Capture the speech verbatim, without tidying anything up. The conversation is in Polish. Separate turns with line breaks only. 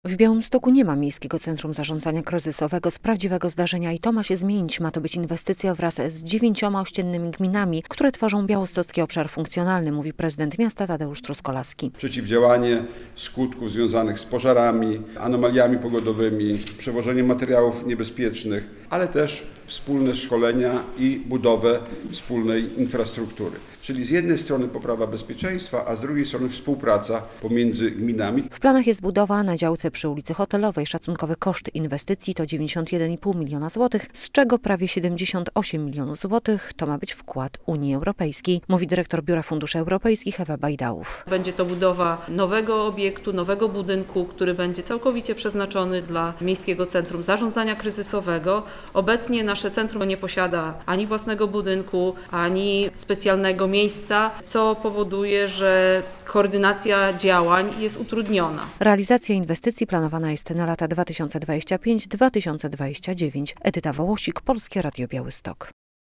W Białymstoku nie ma Miejskiego Centrum Zarządzania Kryzysowego z prawdziwego zdarzenia i to ma się zmienić. Ma to być inwestycja wraz z dziewięcioma ościennymi gminami, które tworzą białostocki obszar funkcjonalny, mówi prezydent miasta Tadeusz Truskolaski.
Przeciwdziałanie skutków związanych z pożarami, anomaliami pogodowymi, przewożeniem materiałów niebezpiecznych, ale też wspólne szkolenia i budowę wspólnej infrastruktury. Czyli z jednej strony poprawa bezpieczeństwa, a z drugiej strony współpraca pomiędzy gminami.
W planach jest budowa na działce przy ulicy Hotelowej. Szacunkowy koszt inwestycji to dziewięćdziesiąt jeden i pół miliona złotych, z czego prawie siedemdziesiąt osiem milionów złotych to ma być wkład Unii Europejskiej, mówi dyrektor Biura Funduszy Europejskich Ewa Bajdałów.
Będzie to budowa nowego obiektu, nowego budynku, który będzie całkowicie przeznaczony dla Miejskiego Centrum Zarządzania Kryzysowego. Obecnie nasze centrum nie posiada ani własnego budynku, ani specjalnego miejsca, co powoduje, że koordynacja działań jest utrudniona.
Realizacja inwestycji planowana jest na lata dwa tysiące dwudziesty piąty do dwa tysiące dwudziestego dziewiątego. Edyta Wołosik, Polskie Radio Białystok.